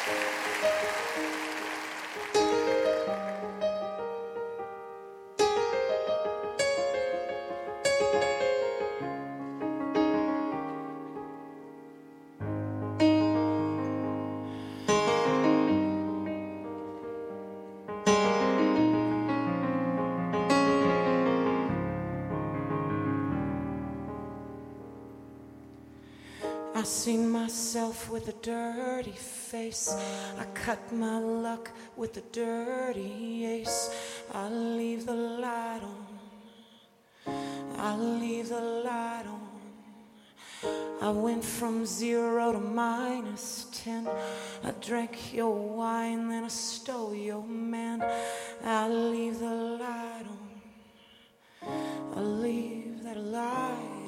I seen myself with a dirty face. I cut my luck with a dirty ace. I'll leave the light on. I'll leave the light on. I went from 0 to -10. I drank your wine, then I stole your man. I'll leave the light on. I'll leave that light on.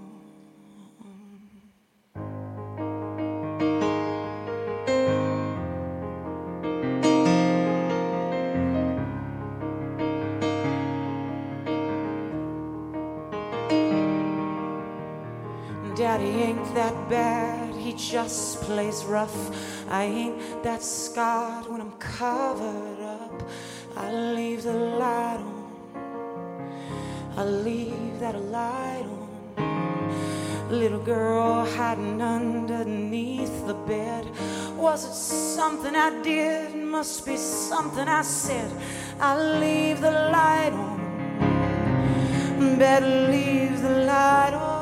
Daddy ain't that bad, he just plays rough. I ain't that scarred when I'm covered up. I leave the light on. I leave that light on. Little girl hiding underneath the bed. Was it something I did? Must be something I said. I leave the light on. Better leave the light on.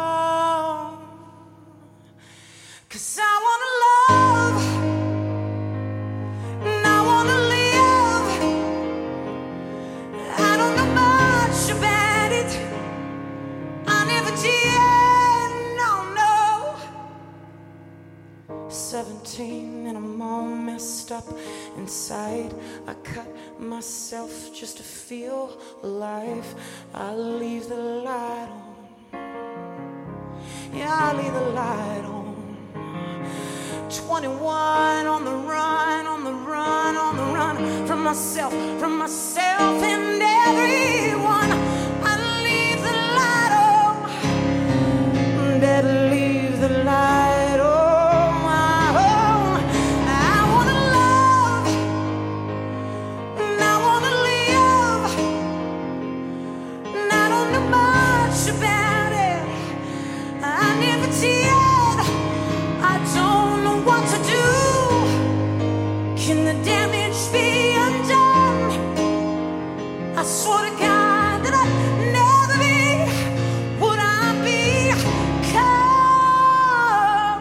'Cause I wanna love, and I wanna live. I don't know much about it. I never did, no. 17 and I'm all messed up inside. I cut myself just to feel alive. I'll leave the light on. Yeah, I'll leave the light on. 21 on the run, on the run, on the run from myself and everyone. I leave the light on. Better leave the light on. I wanna love, and I wanna live, and I don't know much about it. I never did. I don't know what to do. Can the damage be undone? I swear to God that I'd never be what I become.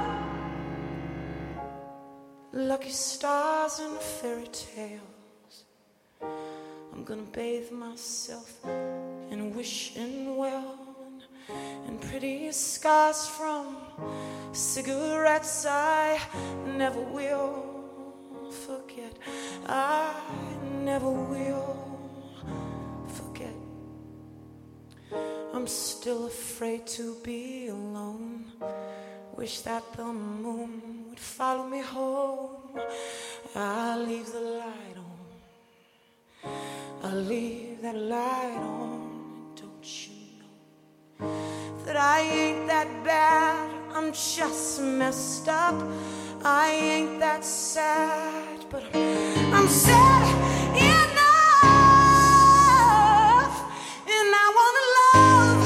Lucky stars and fairy tales. I'm gonna bathe myself in wishing well and pretty scars from cigarettes I never will forget. I never will forget. I'm still afraid to be alone. Wish that the moon would follow me home. I'll leave the light on. I'll leave that light on. Don't you know that I ain't that bad? I'm just messed up. I ain't that sad, but I'm sad enough. And I wanna love,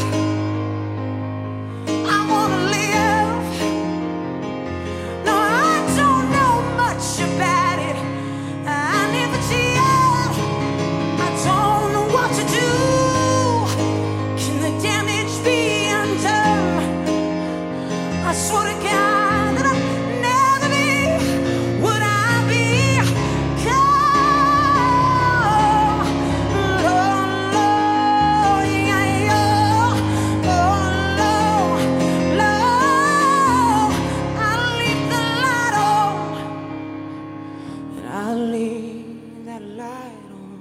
I wanna live. No, I don't know much about it. I never did. I don't know what to do. Can the damage be undone? I swear to God that I'll never be what I become. Oh, yeah, oh, Lord, I'll leave the light on, and I'll leave that light on.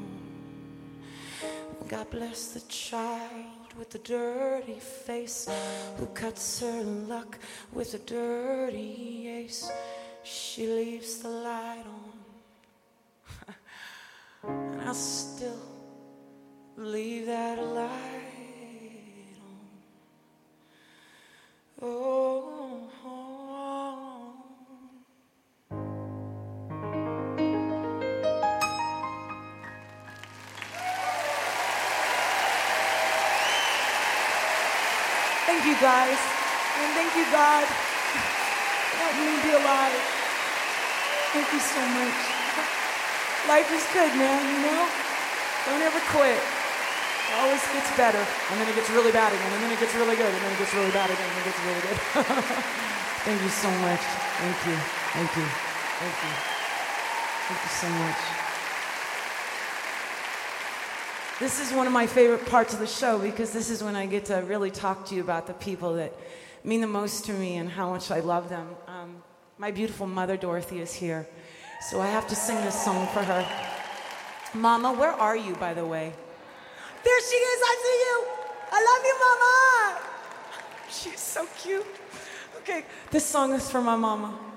God bless the child with the dirty face who cuts her luck with a dirty ace. She leaves the light on, and I still leave that light on. Oh, oh, oh. Thank you, guys. And thank you, God. Help me be alive. Thank you so much. Life is good, man, you know? Don't ever quit. It always gets better. And then it gets really bad again. And then it gets really good. And then it gets really bad again. And it gets really good. Thank you so much. Thank you. Thank you. Thank you. Thank you so much. This is one of my favorite parts of the show because this is when I get to really talk to you about the people that mean the most to me and how much I love them. My beautiful mother, Dorothy, is here. So I have to sing this song for her. Mama, where are you, by the way? There she is, I see you. I love you, Mama. She's so cute. Okay, this song is for my mama.